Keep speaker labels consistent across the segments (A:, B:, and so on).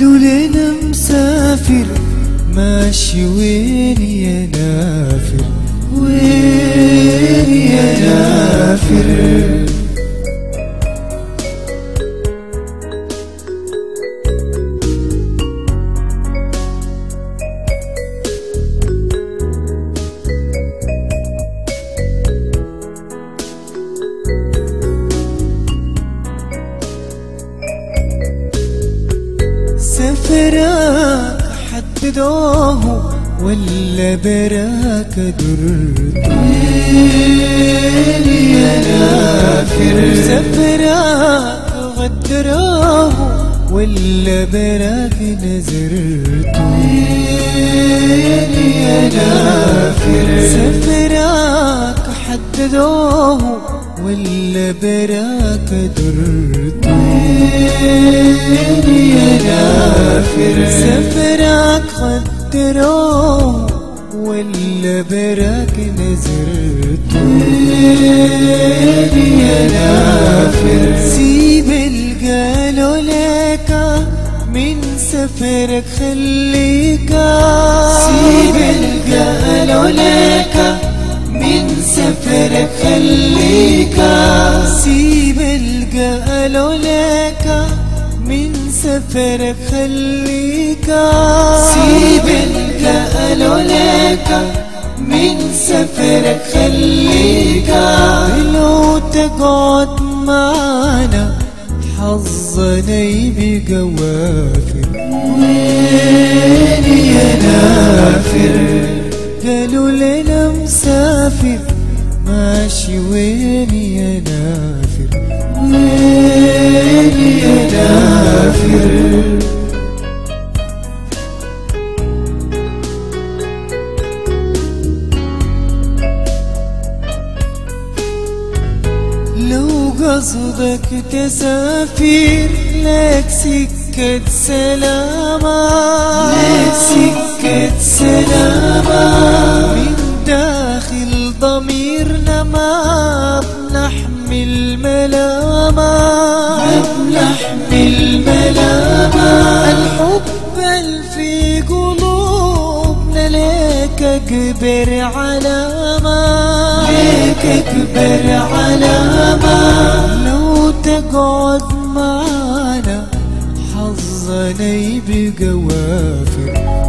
A: قالوا لنا مسافر ماشي وين يا نافر، وين يا نافر. سفرك حددوه ولا براك درت، وين يا نافر. سفرك غدروه ولا براك نزرت، وين يا نافر. سفرك حددوه ولا براك درت، وين يا نافر. سفرك غدروه ولا براك نزرت، وين يا نافر. سيب القالوا لك من سفرك خليك، سيب القالوا لك من سفرك خليك. سيب القالوا لك من سفرك خليك، سيب القالوا لك من سفرك خليك. لو تقعد معنا حظنا بقوافر، وين يا نافر. قالوا لنا مسافر ماشي وين يا نافر، وين يا نافر. لو قصدك تسافر لك سكة سلامة، لك سكة سلامة. من داخل ضميرنا ما بنحمل ملامة، ما بنحمل ملامة. الحب اللي في قلوبنا لك أكبر علامة، لك أكبر علامة. لو تقعد معنا حظنا بقوافر،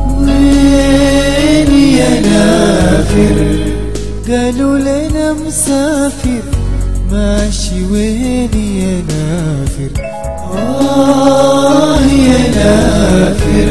A: وين يا نافر. قالوا لنا مسافر ماشي وين يا نافر، يا نافر.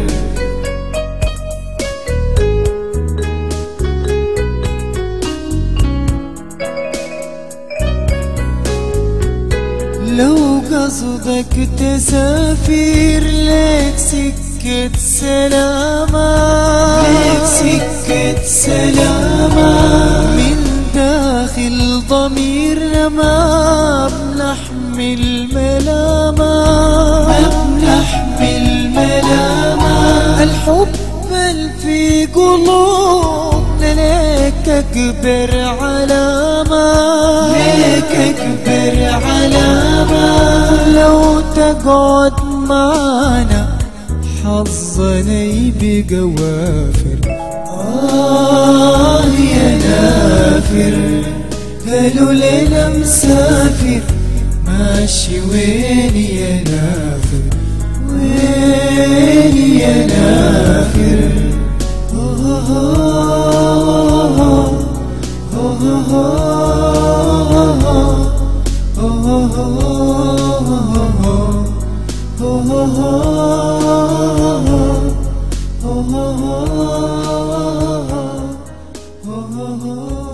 A: لو قصدك تسافر لك سكة سلامة، لك سكة سلامة. من داخل ضميرنا ما بنحمل ملامة، ما بنحمل ملامة. الحب اللي في قلوبنا لك أكبر علامة، لك أكبر علامة. لو تقعد معنا حظنا بقوافر، يا نافر. قالوا لنا مسافر ماشي وين يا نافر، وين يا نافر. Oh